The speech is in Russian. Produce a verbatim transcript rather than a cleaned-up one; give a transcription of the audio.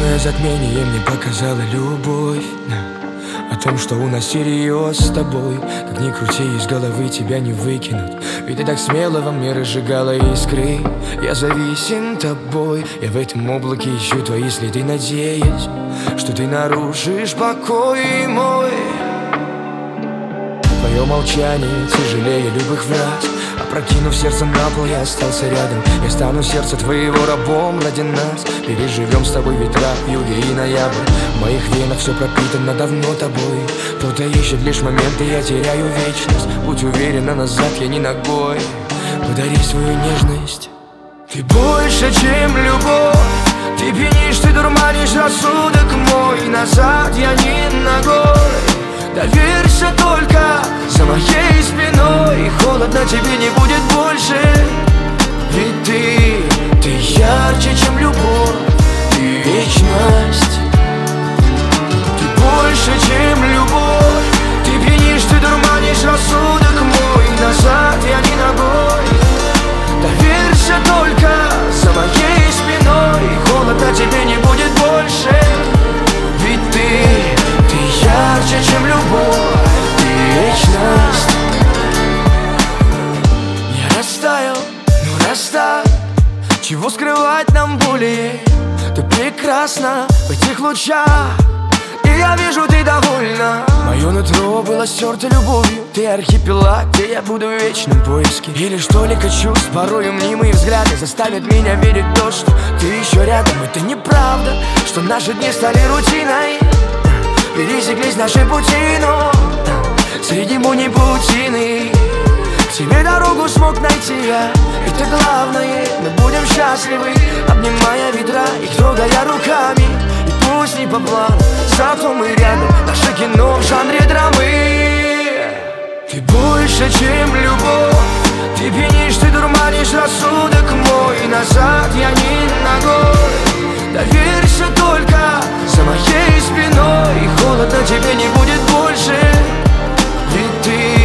Полное затмение мне показала любовь. О том, что у нас серьез с тобой. Как ни крути, из головы тебя не выкинуть. Ведь ты так смело во мне разжигала искры. Я зависим тобой. Я в этом облаке ищу твои следы, надеясь, что ты нарушишь покой мой. Твое молчание тяжелее любых врат. Опрокинув сердце на пол, я остался рядом. Я стану сердце твоего рабом ради нас. Переживем с тобой ветра в юге и ноябрь. В моих венах все пропитано давно тобой. Кто-то ищет лишь моменты, я теряю вечность. Будь уверена, назад я не ногой. Подари свою нежность. Ты больше, чем любовь. Ты пьянишь, ты дурманишь рассудок мой. Назад я не ногой. Доверься только за моей спиной. Холодно тебе не будет больше. Ведь ты, ты ярче, чем любовь. Ты вечность. Ты больше, чем любовь. Ты пьянишь, ты дурманишь рассудок мой. Назад я не ногой. Доверься только за моей спиной. Холодно тебе не будет больше. Ведь ты, ты ярче, чем любовь. Ты вечность. Я растаял, ну расстань. Чего скрывать нам более? Ты прекрасна в этих лучах, и я вижу, ты довольна. Мое нутро было стерто любовью. Ты архипелаг, где я буду в вечном поиске. И лишь только чувств, порою мнимые взгляды заставят меня верить в то, что ты еще рядом. Это неправда, что наши дни стали рутиной. Пересеклись наши пути, но среди буни паутины к тебе дорогу смог найти я. Это главное, мы будем счастливы, обнимая ветра, их трогая руками. И пусть не по плану, зато мы рядом. Наше кино в жанре драмы. Ты больше, чем любовь. Ты пьянишь, ты дурманишь рассудок мой. Назад я не ногой. Доверься только за моей спиной. И холодно тебе не будет больше. Ведь ты,